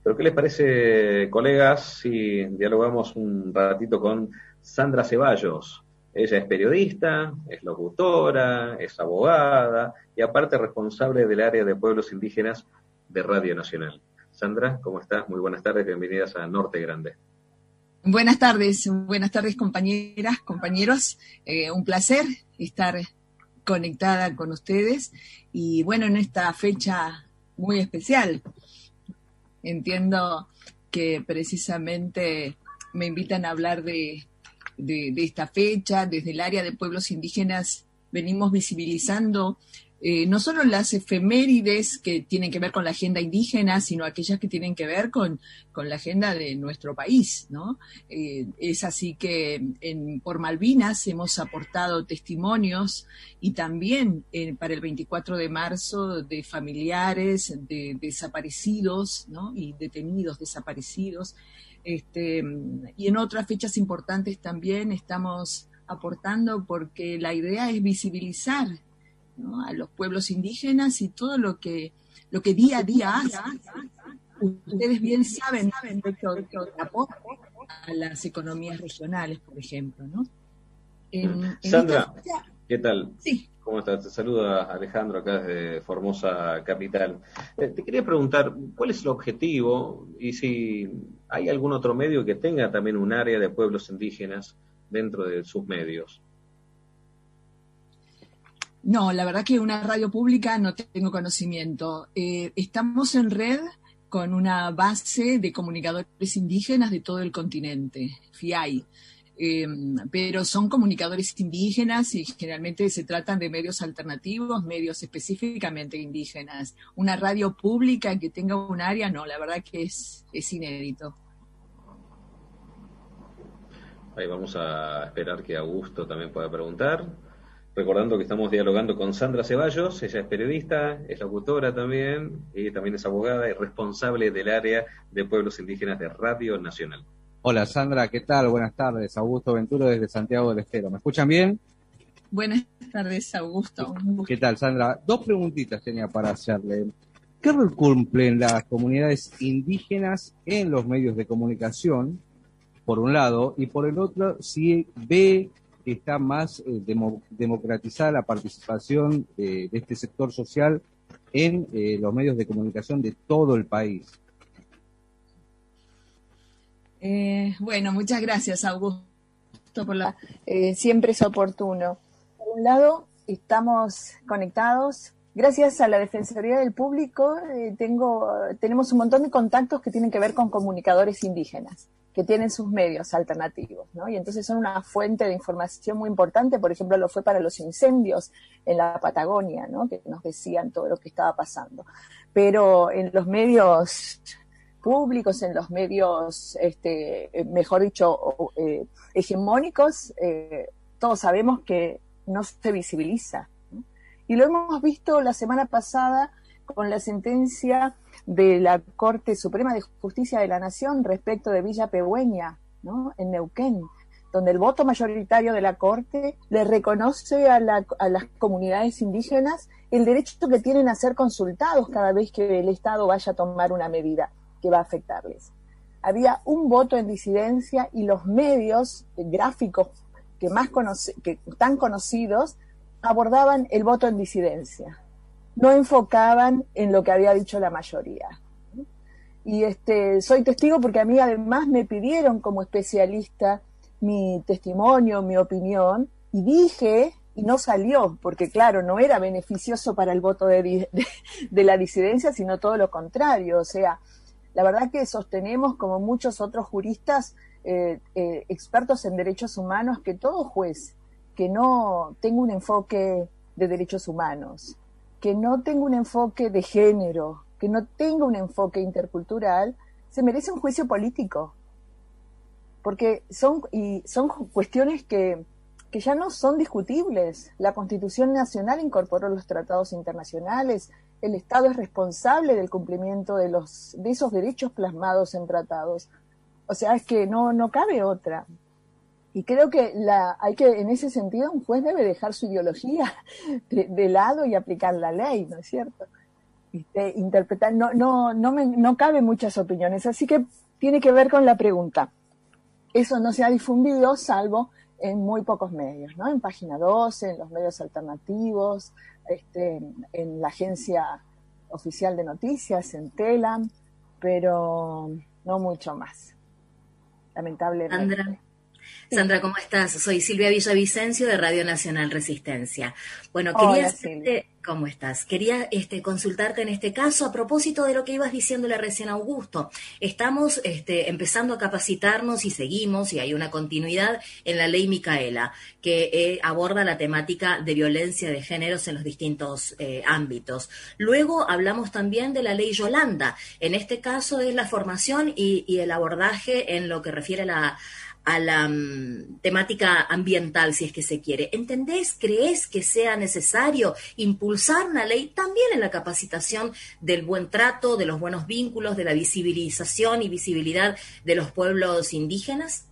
Pero ¿qué les parece, colegas, si dialogamos un ratito con Sandra Ceballos? Ella es periodista, es locutora, es abogada y aparte responsable del área de pueblos indígenas de Radio Nacional. Sandra, ¿cómo estás? Muy buenas tardes, bienvenidas a Norte Grande. Buenas tardes compañeras, compañeros. Un placer estar conectada con ustedes y bueno, en esta fecha muy especial. Entiendo que precisamente me invitan a hablar de esta fecha. Desde el área de pueblos indígenas venimos visibilizando no solo las efemérides que tienen que ver con la agenda indígena, sino aquellas que tienen que ver con la agenda de nuestro país, ¿no? Es así que por Malvinas hemos aportado testimonios y también para el 24 de marzo de familiares de desaparecidos, ¿no? Y detenidos desaparecidos. Y en otras fechas importantes también estamos aportando porque la idea es visibilizar, ¿no? A los pueblos indígenas y todo lo que día a día hacen. Ustedes bien saben que aporta a las economías regionales, por ejemplo, ¿no? Sandra, ¿qué tal? Sí. ¿Cómo estás? Te saluda Alejandro acá desde Formosa Capital. Te quería preguntar, ¿cuál es el objetivo y si hay algún otro medio que tenga también un área de pueblos indígenas dentro de sus medios? No, la verdad que una radio pública no tengo conocimiento. Estamos en red con una base de comunicadores indígenas de todo el continente, FIAI. Pero son comunicadores indígenas y generalmente se tratan de medios alternativos, medios específicamente indígenas. Una radio pública que tenga un área, no, la verdad que es inédito. Ahí vamos a esperar que Augusto también pueda preguntar. Recordando que estamos dialogando con Sandra Ceballos, ella es periodista, es locutora también, y también es abogada y responsable del área de pueblos indígenas de Radio Nacional. Hola Sandra, ¿qué tal? Buenas tardes, Augusto Venturo desde Santiago del Estero. ¿Me escuchan bien? Buenas tardes, Augusto. ¿Qué tal, Sandra? Dos preguntitas tenía para hacerle. ¿Qué rol cumplen las comunidades indígenas en los medios de comunicación, por un lado, y por el otro, si ve que está más democratizada la participación de este sector social en los medios de comunicación de todo el país? Bueno, muchas gracias, Augusto, por siempre es oportuno. Por un lado, estamos conectados. Gracias a la Defensoría del Público tenemos un montón de contactos que tienen que ver con comunicadores indígenas, que tienen sus medios alternativos, ¿no? Y entonces son una fuente de información muy importante. Por ejemplo, lo fue para los incendios en la Patagonia, ¿no? Que nos decían todo lo que estaba pasando. Pero en los medios públicos, en los medios, mejor dicho, hegemónicos, todos sabemos que no se visibiliza, ¿no? Y lo hemos visto la semana pasada con la sentencia de la Corte Suprema de Justicia de la Nación respecto de Villa Pehuen, ¿no? En Neuquén, donde el voto mayoritario de la Corte le reconoce a las comunidades indígenas el derecho que tienen a ser consultados cada vez que el Estado vaya a tomar una medida que va a afectarles. Había un voto en disidencia y los medios gráficos que tan conocidos abordaban el voto en disidencia. No enfocaban en lo que había dicho la mayoría. Y soy testigo porque a mí además me pidieron como especialista mi testimonio, mi opinión, y dije, y no salió, porque claro, no era beneficioso para el voto de la disidencia, sino todo lo contrario. O sea, la verdad que sostenemos, como muchos otros juristas, expertos en derechos humanos, que todo juez que no tenga un enfoque de derechos humanos, que no tenga un enfoque de género, que no tenga un enfoque intercultural, se merece un juicio político. Porque son cuestiones que ya no son discutibles. La Constitución Nacional incorporó los tratados internacionales, el Estado es responsable del cumplimiento de esos derechos plasmados en tratados. O sea, es que no cabe otra. Y creo que en ese sentido, un juez debe dejar su ideología de lado y aplicar la ley, ¿no es cierto? interpretar, no cabe muchas opiniones, así que tiene que ver con la pregunta. Eso no se ha difundido salvo en muy pocos medios, ¿no? En Página 12, en los medios alternativos, en la agencia oficial de noticias, en Telam, pero no mucho más, lamentablemente. Sandra, ¿cómo estás? Soy Silvia Villavicencio de Radio Nacional Resistencia. Bueno, quería ¿cómo estás? Quería consultarte en este caso a propósito de lo que ibas diciéndole recién a Augusto. Estamos empezando a capacitarnos y seguimos, y hay una continuidad en la ley Micaela, que aborda la temática de violencia de géneros en los distintos ámbitos. Luego hablamos también de la ley Yolanda. En este caso es la formación y el abordaje en lo que refiere a la temática ambiental, si es que se quiere. ¿Crees que sea necesario impulsar una ley también en la capacitación del buen trato, de los buenos vínculos, de la visibilización y visibilidad de los pueblos indígenas?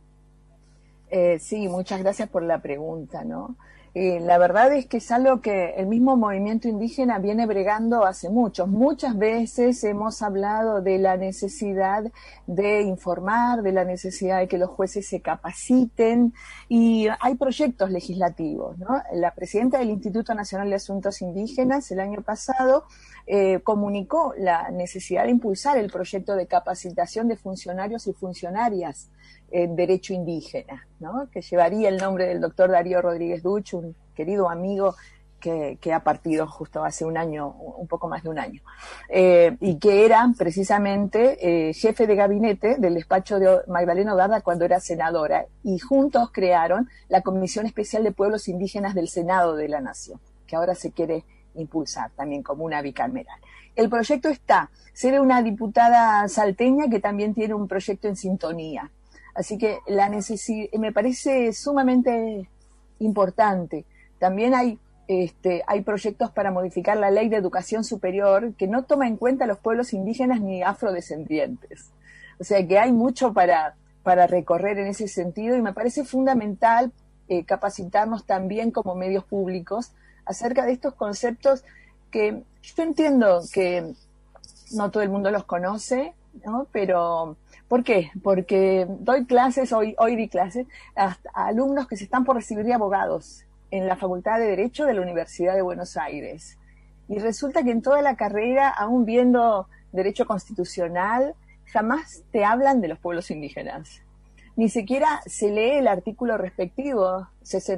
Sí, muchas gracias por la pregunta, ¿no? La verdad es que es algo que el mismo movimiento indígena viene bregando hace muchas veces hemos hablado de la necesidad de informar, de la necesidad de que los jueces se capaciten, y hay proyectos legislativos, ¿no? La presidenta del Instituto Nacional de Asuntos Indígenas el año pasado comunicó la necesidad de impulsar el proyecto de capacitación de funcionarios y funcionarias en derecho indígena, ¿no? Que llevaría el nombre del doctor Darío Rodríguez Duch, un querido amigo que ha partido justo hace un año, un poco más de un año, y que era precisamente jefe de gabinete del despacho de Magdalena Odarda cuando era senadora, y juntos crearon la Comisión Especial de Pueblos Indígenas del Senado de la Nación, que ahora se quiere impulsar también como una bicameral. El proyecto está, se ve una diputada salteña que también tiene un proyecto en sintonía. Así que me parece sumamente importante. También hay proyectos para modificar la ley de educación superior que no toma en cuenta a los pueblos indígenas ni afrodescendientes. O sea que hay mucho para recorrer en ese sentido, y me parece fundamental capacitarnos también como medios públicos acerca de estos conceptos que yo entiendo que no todo el mundo los conoce, ¿no? Pero ¿por qué? Porque doy clases, hoy di clases a alumnos que se están por recibir de abogados en la Facultad de Derecho de la Universidad de Buenos Aires. Y resulta que en toda la carrera, aún viendo Derecho Constitucional, jamás te hablan de los pueblos indígenas. Ni siquiera se lee el artículo respectivo,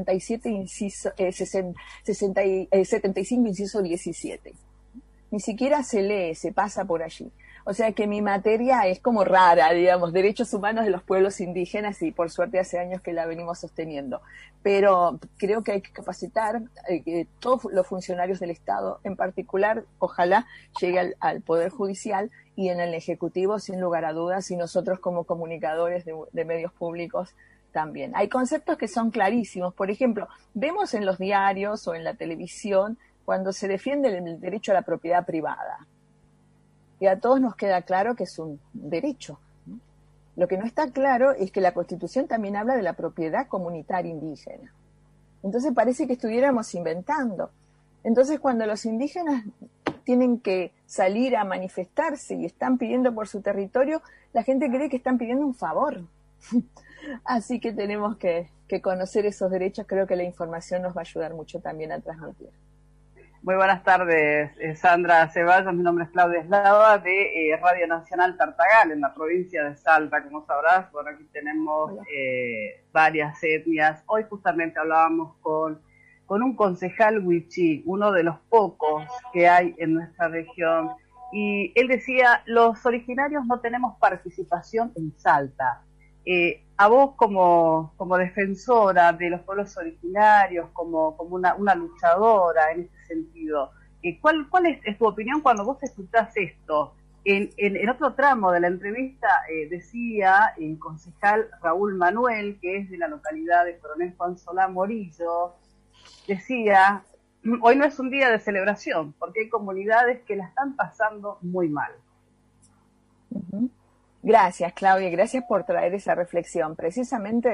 75, inciso 17. Ni siquiera se lee, se pasa por allí. O sea que mi materia es como rara, digamos, derechos humanos de los pueblos indígenas, y por suerte hace años que la venimos sosteniendo. Pero creo que hay que capacitar todos los funcionarios del Estado, en particular, ojalá llegue al Poder Judicial y en el Ejecutivo, sin lugar a dudas, y nosotros como comunicadores de medios públicos también. Hay conceptos que son clarísimos. Por ejemplo, vemos en los diarios o en la televisión cuando se defiende el derecho a la propiedad privada. Y a todos nos queda claro que es un derecho. Lo que no está claro es que la Constitución también habla de la propiedad comunitaria indígena. Entonces parece que estuviéramos inventando. Entonces cuando los indígenas tienen que salir a manifestarse y están pidiendo por su territorio, la gente cree que están pidiendo un favor. Así que tenemos que conocer esos derechos. Creo que la información nos va a ayudar mucho también a transmitir. Muy buenas tardes, Sandra Ceballos. Mi nombre es Claudia Eslava, de Radio Nacional Tartagal, en la provincia de Salta. Como sabrás, bueno, aquí tenemos varias etnias. Hoy justamente hablábamos con un concejal wichí, uno de los pocos que hay en nuestra región, y él decía, los originarios no tenemos participación en Salta. A vos como defensora de los pueblos originarios, como una luchadora en este sentido, ¿cuál es tu opinión cuando vos escuchás esto? En otro tramo de la entrevista decía el concejal Raúl Manuel, que es de la localidad de Coronel Juan Solá Morillo, decía, hoy no es un día de celebración, porque hay comunidades que la están pasando muy mal. Uh-huh. Gracias, Claudia, gracias por traer esa reflexión. Precisamente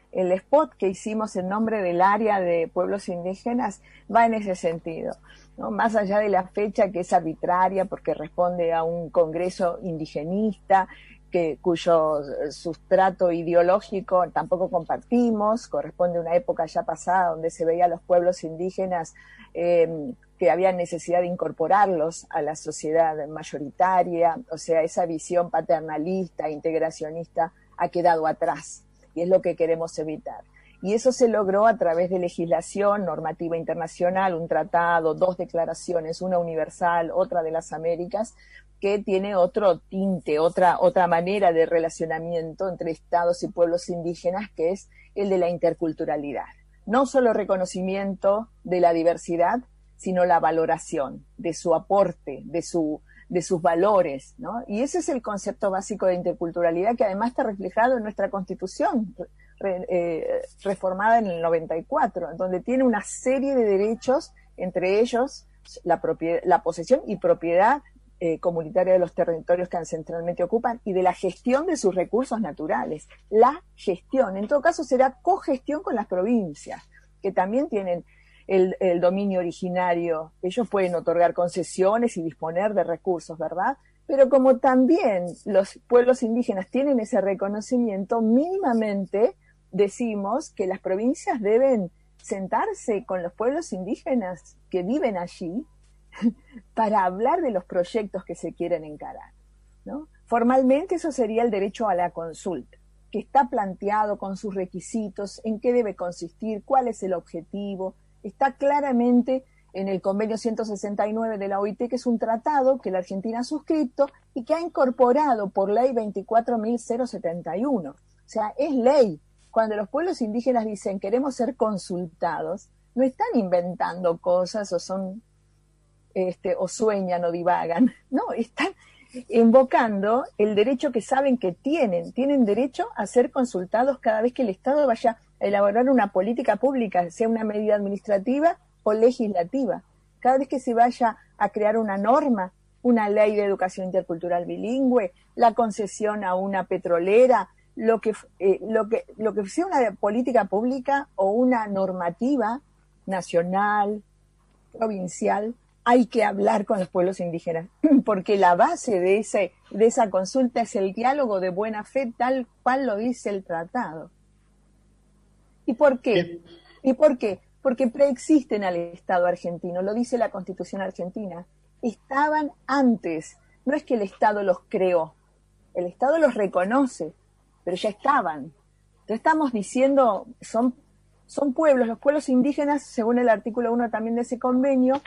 el spot que hicimos en nombre del área de pueblos indígenas va en ese sentido, ¿no? Más allá de la fecha, que es arbitraria porque responde a un congreso indigenista cuyo sustrato ideológico tampoco compartimos, corresponde a una época ya pasada donde se veía a los pueblos indígenas que había necesidad de incorporarlos a la sociedad mayoritaria, o sea, esa visión paternalista, integracionista ha quedado atrás y es lo que queremos evitar. Y eso se logró a través de legislación, normativa internacional, un tratado, 2 declaraciones, una universal, otra de las Américas, que tiene otro tinte, otra manera de relacionamiento entre estados y pueblos indígenas, que es el de la interculturalidad. No solo reconocimiento de la diversidad, sino la valoración de su aporte, de sus valores, ¿no? Y ese es el concepto básico de interculturalidad, que además está reflejado en nuestra Constitución, reformada en el 94, donde tiene una serie de derechos, entre ellos la posesión y propiedad comunitaria de los territorios que ancestralmente ocupan y de la gestión de sus recursos naturales. La gestión, en todo caso, será cogestión con las provincias, que también tienen el dominio originario. Ellos pueden otorgar concesiones y disponer de recursos, ¿verdad? Pero como también los pueblos indígenas tienen ese reconocimiento, mínimamente decimos que las provincias deben sentarse con los pueblos indígenas que viven allí para hablar de los proyectos que se quieren encarar, ¿no? Formalmente eso sería el derecho a la consulta, que está planteado con sus requisitos, en qué debe consistir, cuál es el objetivo, está claramente en el convenio 169 de la OIT, que es un tratado que la Argentina ha suscrito y que ha incorporado por ley 24.071. O sea, es ley. Cuando los pueblos indígenas dicen queremos ser consultados, no están inventando cosas o son o sueñan o divagan, no, están invocando el derecho que saben que tienen derecho a ser consultados cada vez que el Estado vaya a elaborar una política pública, sea una medida administrativa o legislativa, cada vez que se vaya a crear una norma, una ley de educación intercultural bilingüe, la concesión a una petrolera, lo que sea una política pública o una normativa nacional, provincial, hay que hablar con los pueblos indígenas, porque la base de esa consulta es el diálogo de buena fe, tal cual lo dice el tratado. ¿Y por qué? Porque preexisten al Estado argentino, lo dice la Constitución argentina. Estaban antes, no es que el Estado los creó, el Estado los reconoce, pero ya estaban. Entonces estamos diciendo, son pueblos, los pueblos indígenas, según el artículo 1 también de ese convenio,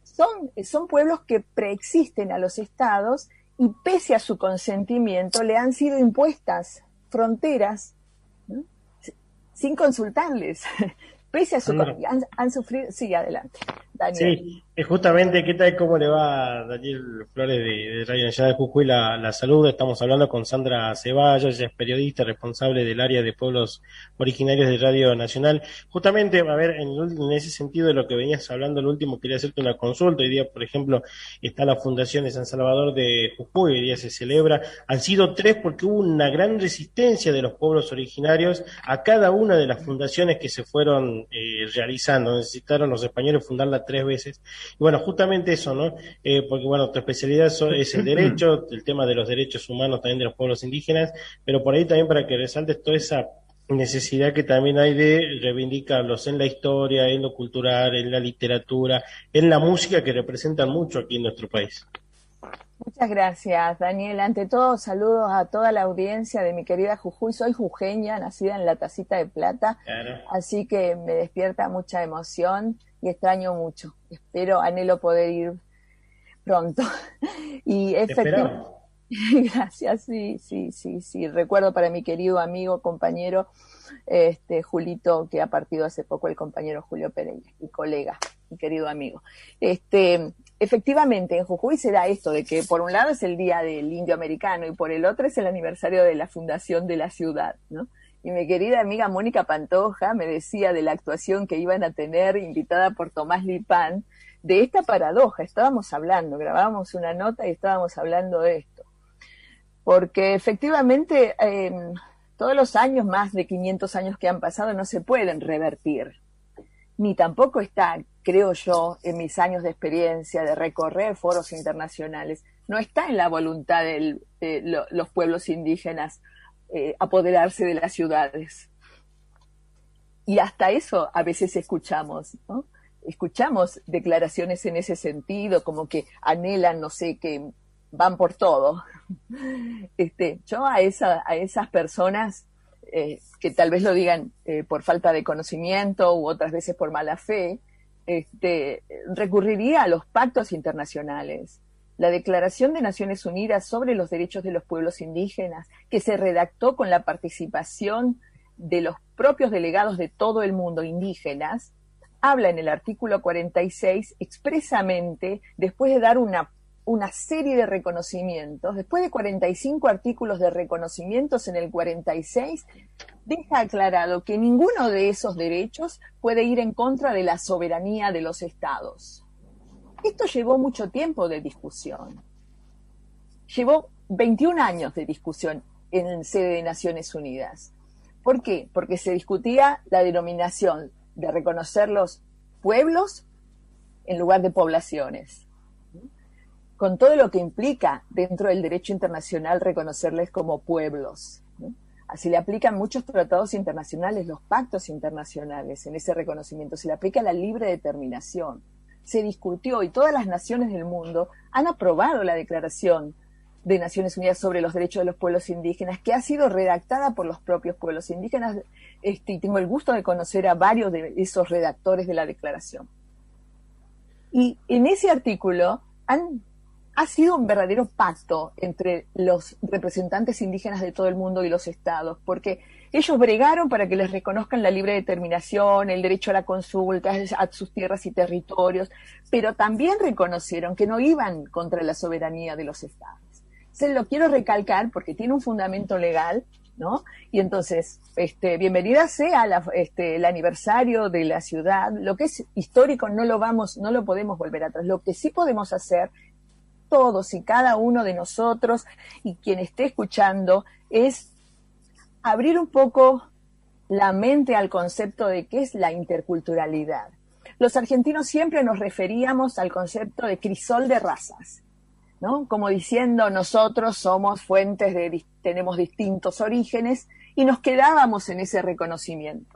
son pueblos que preexisten a los estados y pese a su consentimiento le han sido impuestas fronteras, ¿no?, sin consultarles. Pese a su han sufrido. Sí, adelante, Daniel. Sí, justamente, ¿qué tal? ¿Cómo le va? Daniel Flores de Radio Nacional de Jujuy la salud. Estamos hablando con Sandra Ceballos, ella es periodista responsable del área de pueblos originarios de Radio Nacional. Justamente, a ver, en ese sentido de lo que venías hablando, el último, quería hacerte una consulta. Hoy día, por ejemplo, está la Fundación de San Salvador de Jujuy, hoy día se celebra. Han sido 3 porque hubo una gran resistencia de los pueblos originarios a cada una de las fundaciones que se fueron realizando. Necesitaron los españoles fundarla 3 veces. Y bueno, justamente eso, ¿no? Porque bueno, tu especialidad es el derecho, el tema de los derechos humanos también de los pueblos indígenas, pero por ahí también para que resaltes toda esa necesidad que también hay de reivindicarlos en la historia, en lo cultural, en la literatura, en la música, que representan mucho aquí en nuestro país. Muchas gracias, Daniel. Ante todo, saludos a toda la audiencia de mi querida Jujuy. Soy jujeña, nacida en la Tacita de Plata, claro. Así que me despierta mucha emoción y extraño mucho. Anhelo poder ir pronto. Y efectivamente, gracias, sí. Recuerdo para mi querido amigo, compañero, Julito, que ha partido hace poco, el compañero Julio Pereira, mi colega, mi querido amigo. Efectivamente, en Jujuy se da esto de que por un lado es el Día del Indio Americano y por el otro es el aniversario de la fundación de la ciudad, ¿no? Y mi querida amiga Mónica Pantoja me decía de la actuación que iban a tener, invitada por Tomás Lipán, de esta paradoja. Grabábamos una nota y estábamos hablando de esto. Porque efectivamente Todos los años, más de 500 años que han pasado, no se pueden revertir. Ni tampoco está, creo yo, en mis años de experiencia de recorrer foros internacionales, no está en la voluntad de los pueblos indígenas apoderarse de las ciudades. Y hasta eso a veces escuchamos, ¿no? Escuchamos declaraciones en ese sentido, como que anhelan, no sé, que van por todo. Yo a esas personas que tal vez lo digan por falta de conocimiento u otras veces por mala fe, recurriría a los pactos internacionales. La Declaración de Naciones Unidas sobre los Derechos de los Pueblos Indígenas, que se redactó con la participación de los propios delegados de todo el mundo indígenas, habla en el artículo 46 expresamente, después de dar una serie de reconocimientos, después de 45 artículos de reconocimientos en el 46, deja aclarado que ninguno de esos derechos puede ir en contra de la soberanía de los estados. Esto llevó mucho tiempo de discusión. Llevó 21 años de discusión en sede de Naciones Unidas. ¿Por qué? Porque se discutía la denominación de reconocer los pueblos en lugar de poblaciones, con todo lo que implica dentro del derecho internacional reconocerles como pueblos, ¿no? Así le aplican muchos tratados internacionales, los pactos internacionales en ese reconocimiento, se le aplica la libre determinación. Se discutió y todas las naciones del mundo han aprobado la Declaración de Naciones Unidas sobre los Derechos de los Pueblos Indígenas, que ha sido redactada por los propios pueblos indígenas, y tengo el gusto de conocer a varios de esos redactores de la declaración. Y en ese artículo ha sido un verdadero pacto entre los representantes indígenas de todo el mundo y los estados, porque ellos bregaron para que les reconozcan la libre determinación, el derecho a la consulta, a sus tierras y territorios, pero también reconocieron que no iban contra la soberanía de los estados. Se lo quiero recalcar porque tiene un fundamento legal, ¿no? Y entonces, bienvenida sea el aniversario de la ciudad. Lo que es histórico no lo podemos volver atrás. Lo que sí podemos hacer todos y cada uno de nosotros y quien esté escuchando es abrir un poco la mente al concepto de qué es la interculturalidad. Los argentinos siempre nos referíamos al concepto de crisol de razas, ¿no? Como diciendo, nosotros somos tenemos distintos orígenes y nos quedábamos en ese reconocimiento.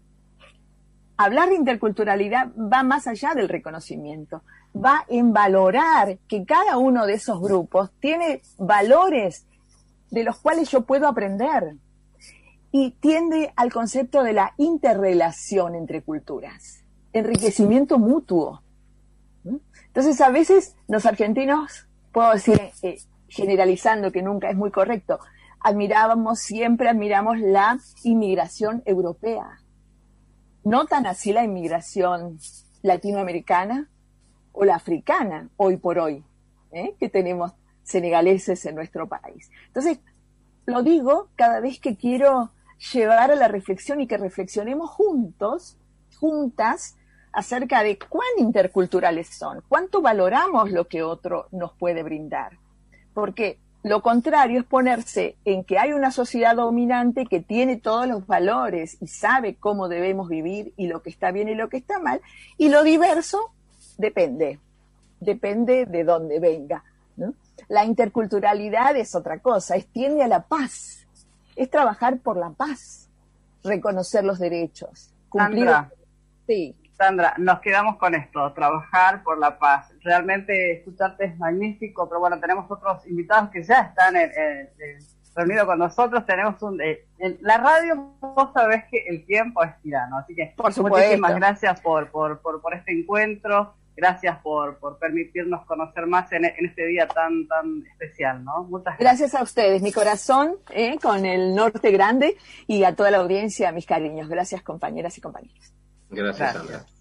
Hablar de interculturalidad va más allá del reconocimiento, va en valorar que cada uno de esos grupos tiene valores de los cuales yo puedo aprender y tiende al concepto de la interrelación entre culturas, enriquecimiento mutuo. Entonces, a veces los argentinos, puedo decir, generalizando que nunca es muy correcto, siempre admiramos la inmigración europea. No tan así la inmigración latinoamericana o la africana, hoy por hoy, que tenemos senegaleses en nuestro país. Entonces, lo digo cada vez que quiero llevar a la reflexión y que reflexionemos juntas, acerca de cuán interculturales son, cuánto valoramos lo que otro nos puede brindar. Porque lo contrario es ponerse en que hay una sociedad dominante que tiene todos los valores y sabe cómo debemos vivir y lo que está bien y lo que está mal, y lo diverso depende de dónde venga, ¿no? La interculturalidad es otra cosa, tiende a la paz, es trabajar por la paz, reconocer los derechos, cumplir. Sandra, nos quedamos con esto, trabajar por la paz. Realmente escucharte es magnífico, pero bueno, tenemos otros invitados que ya están reunidos con nosotros. Tenemos en la radio, vos sabés que el tiempo es tirano, así que por supuesto. Muchísimas gracias por este encuentro, gracias por permitirnos conocer más en este día tan especial, ¿no? Muchas gracias a ustedes, mi corazón, con el norte grande, y a toda la audiencia, mis cariños. Gracias, compañeras y compañeros. Gracias, Sandra.